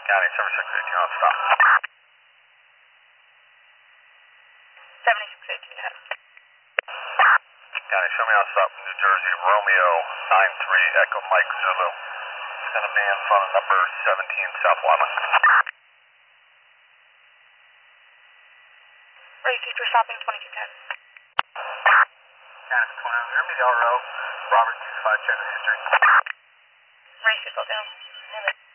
County 7618 on stop. 7618 ahead. County, show me on stop. New Jersey, Romeo 93 Echo Mike Zulu. It's going to be in front of number 17 South Wyman. Racy for stopping 2210. County 29, hear me, Del Row. Robert 25, check the history. Racy, slow down.